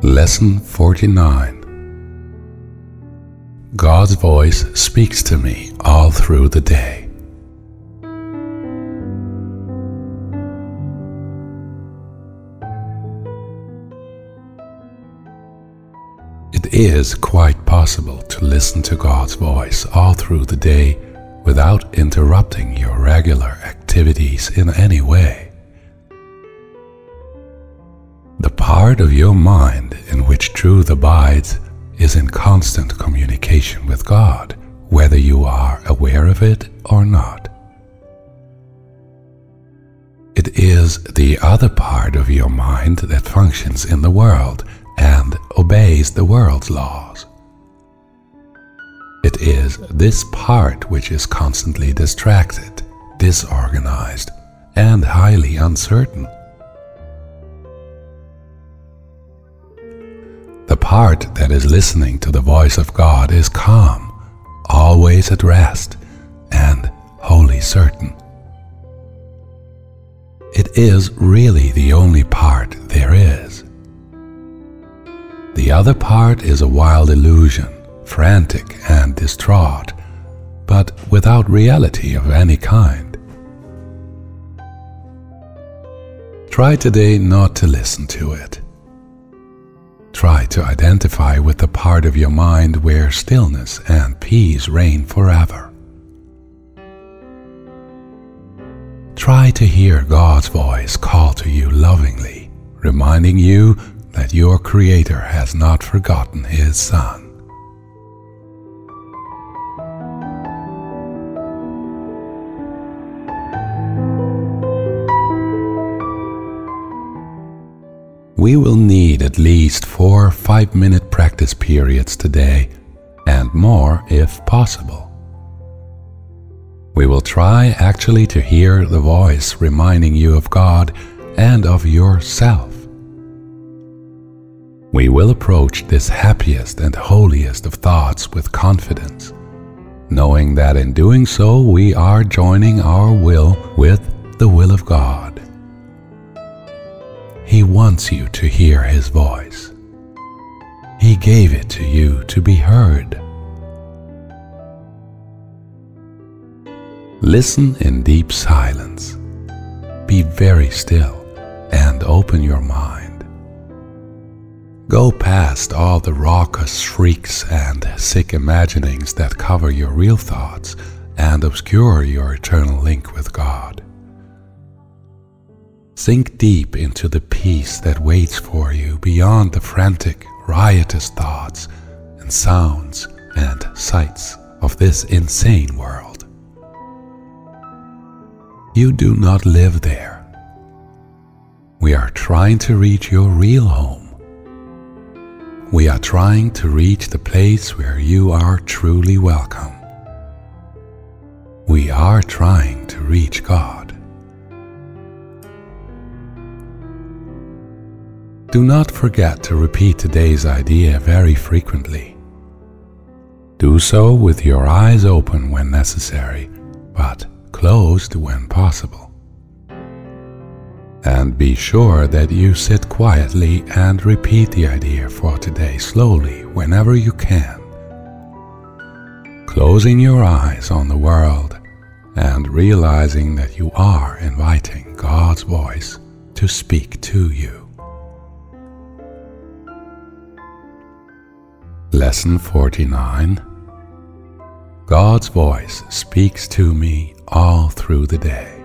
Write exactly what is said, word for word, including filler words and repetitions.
Lesson forty-nine. God's voice speaks to me all through the day. It is quite possible to listen to God's voice all through the day without interrupting your regular activities in any way. The part of your mind in which truth abides is in constant communication with God, whether you are aware of it or not. It is the other part of your mind that functions in the world and obeys the world's laws. It is this part which is constantly distracted, disorganized, and highly uncertain. The part that is listening to the voice of God is calm, always at rest, and wholly certain. It is really the only part there is. The other part is a wild illusion, frantic and distraught, but without reality of any kind. Try today not to listen to it. Try to identify with the part of your mind where stillness and peace reign forever. Try to hear God's voice call to you lovingly, reminding you that your Creator has not forgotten His Son. We will need at least four five-minute practice periods today, and more if possible. We will try actually to hear the voice reminding you of God and of yourself. We will approach this happiest and holiest of thoughts with confidence, knowing that in doing so we are joining our will with the will of God. He wants you to hear His voice. He gave it to you to be heard. Listen in deep silence. Be very still and open your mind. Go past all the raucous shrieks and sick imaginings that cover your real thoughts and obscure your eternal link with God. Sink deep into the peace that waits for you beyond the frantic, riotous thoughts and sounds and sights of this insane world. You do not live there. We are trying to reach your real home. We are trying to reach the place where you are truly welcome. We are trying to reach God. Do not forget to repeat today's idea very frequently. Do so with your eyes open when necessary, but closed when possible. And be sure that you sit quietly and repeat the idea for today slowly whenever you can, closing your eyes on the world and realizing that you are inviting God's voice to speak to you. Lesson forty-nine. God's voice speaks to me all through the day.